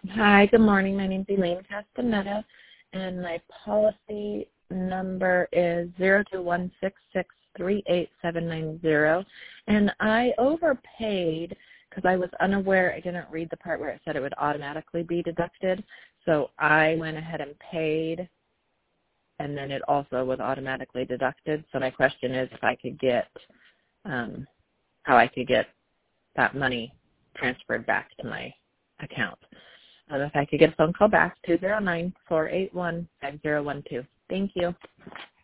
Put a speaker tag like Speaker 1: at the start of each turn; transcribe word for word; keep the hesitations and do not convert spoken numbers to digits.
Speaker 1: Hi, good morning. My name is Elaine Castaneda, and my policy number is zero two one six six three eight seven nine zero. And I overpaid because I was unaware. I didn't read the part where it said it would automatically be deducted. So I went ahead and paid, and then it also was automatically deducted. So my question is if I could get, um, how I could get that money transferred back to my account. Um, if I could get a phone call back, two zero nine, four eight one, five zero one two. Thank you.